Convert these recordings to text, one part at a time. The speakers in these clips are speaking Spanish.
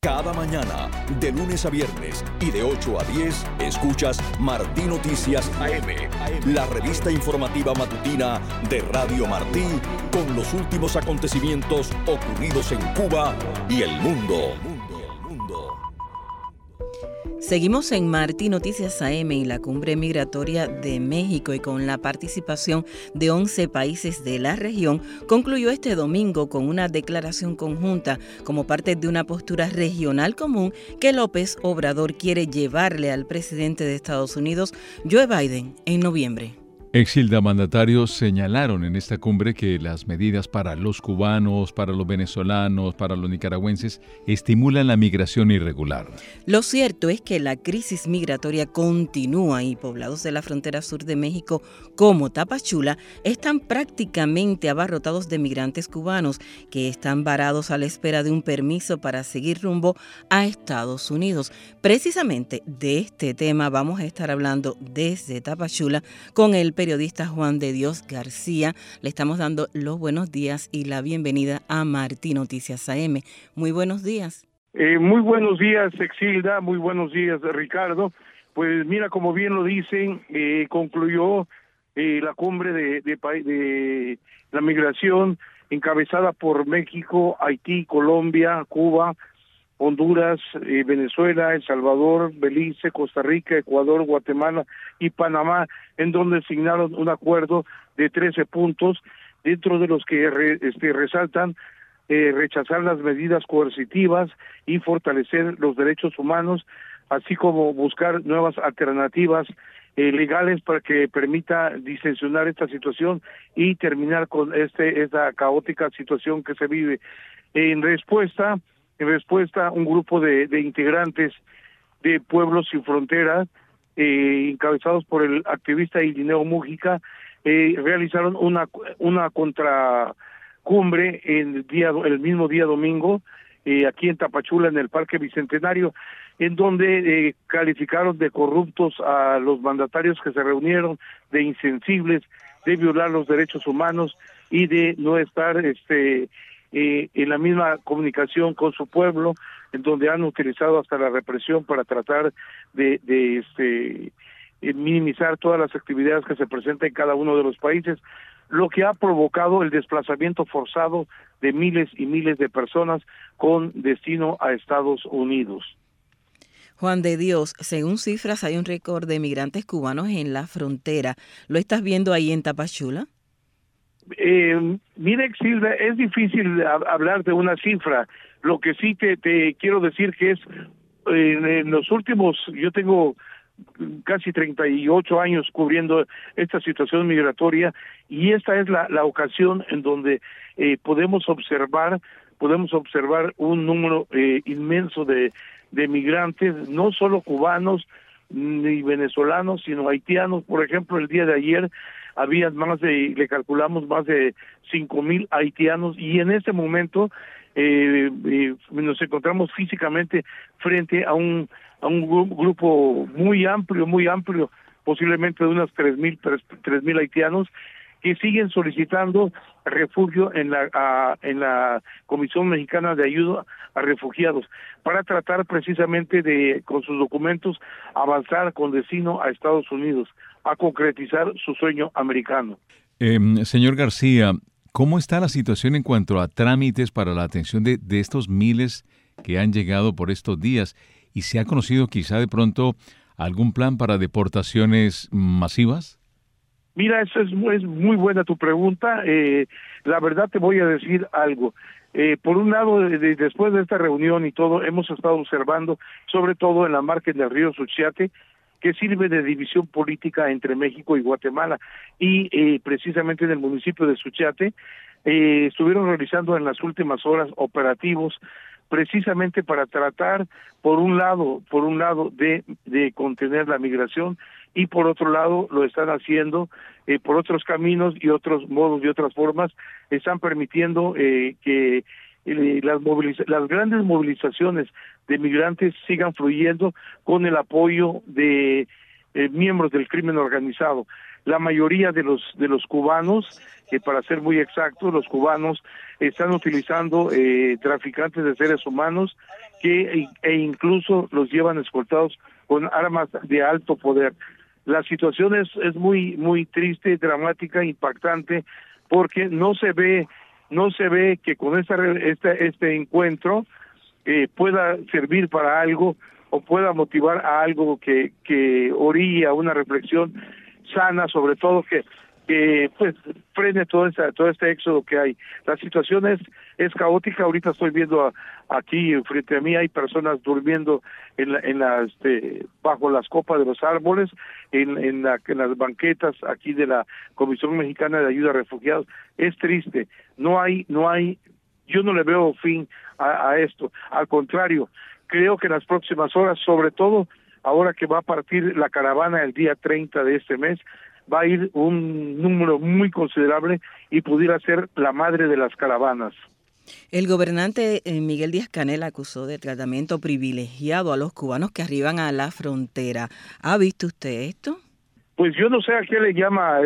Cada mañana, de lunes a viernes y de 8 a 10, escuchas Martí Noticias AM, la revista informativa matutina de Radio Martí, con los últimos acontecimientos ocurridos en Cuba y el mundo. Seguimos en Martí Noticias AM y la Cumbre Migratoria de México, y con la participación de 11 países de la región, concluyó este domingo con una declaración conjunta como parte de una postura regional común que López Obrador quiere llevarle al presidente de Estados Unidos, Joe Biden, en noviembre. Exilda, mandatarios señalaron en esta cumbre que las medidas para los cubanos, para los venezolanos, para los nicaragüenses estimulan la migración irregular. Lo cierto es que la crisis migratoria continúa y poblados de la frontera sur de México como Tapachula están prácticamente abarrotados de migrantes cubanos que están varados a la espera de un permiso para seguir rumbo a Estados Unidos. Precisamente de este tema vamos a estar hablando desde Tapachula con el periodista Juan de Dios García. Le estamos dando los buenos días y la bienvenida a Martí Noticias AM. Muy buenos días. Muy buenos días, Exilda. Muy buenos días, Ricardo. Pues mira, como bien lo dicen, concluyó la cumbre de la migración encabezada por México, Haití, Colombia, Cuba, Honduras, Venezuela, El Salvador, Belice, Costa Rica, Ecuador, Guatemala y Panamá, en donde signaron un acuerdo de 13 puntos, dentro de los que resaltan rechazar las medidas coercitivas y fortalecer los derechos humanos, así como buscar nuevas alternativas legales para que permita distensionar esta situación y terminar con esta caótica situación que se vive. En respuesta, un grupo de integrantes de Pueblos Sin Fronteras, encabezados por el activista Irineo Mújica, realizaron una contracumbre el mismo día domingo, aquí en Tapachula, en el Parque Bicentenario, en donde calificaron de corruptos a los mandatarios que se reunieron, de insensibles, de violar los derechos humanos y de no estar en la misma comunicación con su pueblo, en donde han utilizado hasta la represión para tratar de minimizar todas las actividades que se presentan en cada uno de los países, lo que ha provocado el desplazamiento forzado de miles y miles de personas con destino a Estados Unidos. Juan de Dios, según cifras, hay un récord de migrantes cubanos en la frontera. ¿Lo estás viendo ahí en Tapachula? Mira, Exilda, es difícil hablar de una cifra. Lo que sí te quiero decir que es, en los últimos, yo tengo casi 38 años cubriendo esta situación migratoria, y esta es la ocasión en donde podemos observar un número inmenso de migrantes, no solo cubanos ni venezolanos, sino haitianos. Por ejemplo, el día de ayer había le calculamos más de 5,000 haitianos, y en este momento nos encontramos físicamente frente a un grupo muy amplio, posiblemente de unos 3,000 haitianos, que siguen solicitando refugio en la Comisión Mexicana de Ayuda a Refugiados, para tratar precisamente de, con sus documentos, avanzar con destino a Estados Unidos, a concretizar su sueño americano. Señor García, ¿cómo está la situación en cuanto a trámites para la atención de estos miles que han llegado por estos días? ¿Y se ha conocido quizá de pronto algún plan para deportaciones masivas? Mira, eso es muy buena tu pregunta. La verdad te voy a decir algo. Por un lado, después de esta reunión y todo, hemos estado observando, sobre todo en la margen del río Suchiate, que sirve de división política entre México y Guatemala, y precisamente en el municipio de Suchiate estuvieron realizando en las últimas horas operativos precisamente para tratar, por un lado de contener la migración, y por otro lado lo están haciendo por otros caminos y otros modos y otras formas. Están permitiendo que las grandes movilizaciones de migrantes sigan fluyendo con el apoyo de miembros del crimen organizado. la mayoría de los cubanos, para ser muy exactos, los cubanos están utilizando traficantes de seres humanos e incluso los llevan escoltados con armas de alto poder. La situación es muy muy triste, dramática, impactante, porque no se ve que con este encuentro pueda servir para algo o pueda motivar a algo que orilla una reflexión sana, sobre todo que pues frene todo este éxodo que hay. La situación es caótica. Ahorita estoy viendo aquí frente a mí hay personas durmiendo bajo las copas de los árboles, en las banquetas aquí de la Comisión Mexicana de Ayuda a Refugiados. Es triste. No hay, yo no le veo fin a esto. Al contrario, creo que en las próximas horas, sobre todo ahora que va a partir la caravana el día 30 de este mes, va a ir un número muy considerable y pudiera ser la madre de las caravanas. El gobernante Miguel Díaz-Canel acusó de tratamiento privilegiado a los cubanos que arriban a la frontera. ¿Ha visto usted esto? Pues yo no sé a qué le llama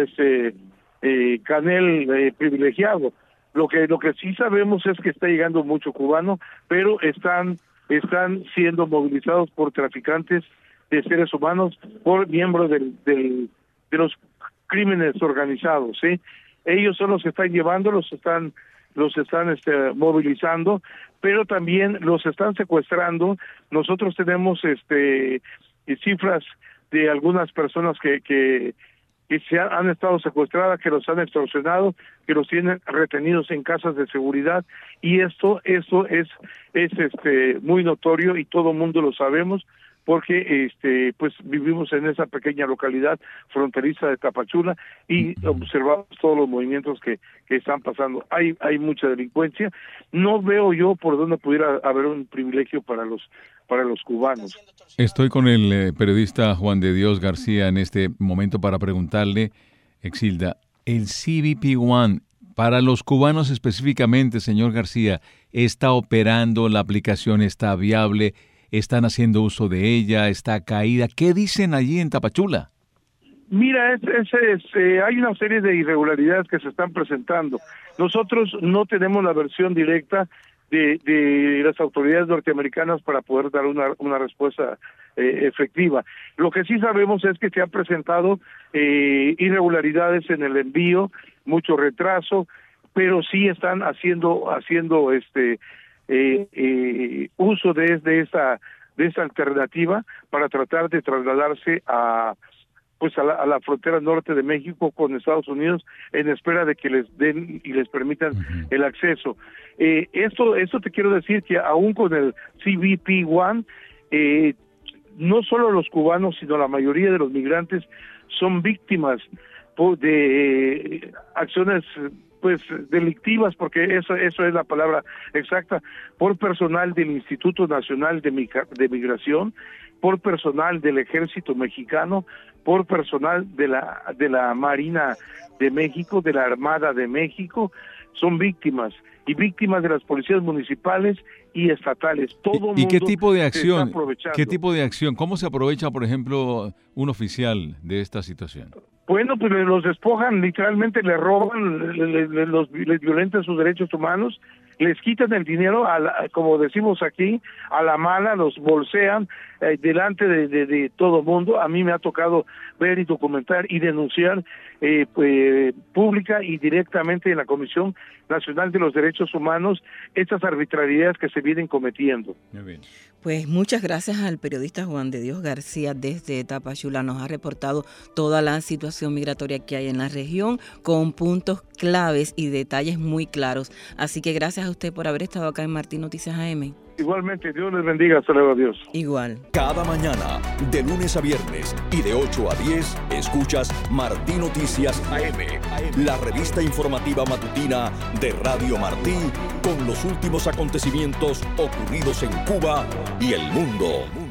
Canel privilegiado. Lo que sí sabemos es que está llegando mucho cubano, pero están siendo movilizados por traficantes de seres humanos, por miembros de los crímenes organizados, ¿sí? Ellos son los que están llevando, los están movilizando, pero también los están secuestrando. Nosotros tenemos cifras de algunas personas que han estado secuestradas, que los han extorsionado, que los tienen retenidos en casas de seguridad, y eso es muy notorio y todo el mundo lo sabemos, porque pues vivimos en esa pequeña localidad fronteriza de Tapachula y observamos todos los movimientos que están pasando. Hay mucha delincuencia. No veo yo por dónde pudiera haber un privilegio para los cubanos. Estoy con el periodista Juan de Dios García en este momento para preguntarle, Exilda, el CBP-1 para los cubanos específicamente, señor García, ¿está operando? ¿La aplicación está viable? ¿Están haciendo uso de ella? ¿Está caída? ¿Qué dicen allí en Tapachula? Mira, hay una serie de irregularidades que se están presentando. Nosotros no tenemos la versión directa de las autoridades norteamericanas para poder dar una respuesta efectiva. Lo que sí sabemos es que se han presentado irregularidades en el envío, mucho retraso, pero sí están haciendo uso de esa alternativa para tratar de trasladarse a la frontera norte de México con Estados Unidos, en espera de que les den y les permitan el acceso. Esto te quiero decir que aún con el CBP-1, no solo los cubanos, sino la mayoría de los migrantes son víctimas de acciones delictivas, porque eso es la palabra exacta, por personal del Instituto Nacional de Migración, por personal del Ejército Mexicano, por personal de la Marina de México, de la Armada de México. Son víctimas, y víctimas de las policías municipales y estatales. Todo ¿Y qué tipo de se está acción? aprovechando. ¿Qué tipo de acción? ¿Cómo se aprovecha, por ejemplo, un oficial de esta situación? Bueno, pues los despojan, literalmente les roban, les violentan sus derechos humanos, les quitan el dinero, como decimos aquí, a la mala, los bolsean delante de todo mundo. A mí me ha tocado ver y documentar y denunciar pública y directamente en la Comisión Nacional de los Derechos Humanos estas arbitrariedades que se vienen cometiendo. Muy bien. Pues muchas gracias al periodista Juan de Dios García desde Tapachula. Nos ha reportado toda la situación migratoria que hay en la región con puntos claves y detalles muy claros. Así que gracias a usted por haber estado acá en Martín Noticias AM. Igualmente, Dios les bendiga. Hasta luego, adiós. Igual. Cada mañana, de lunes a viernes y de 8 a 10, escuchas Martín Noticias AM, la revista informativa matutina de Radio Martí, con los últimos acontecimientos ocurridos en Cuba y el mundo.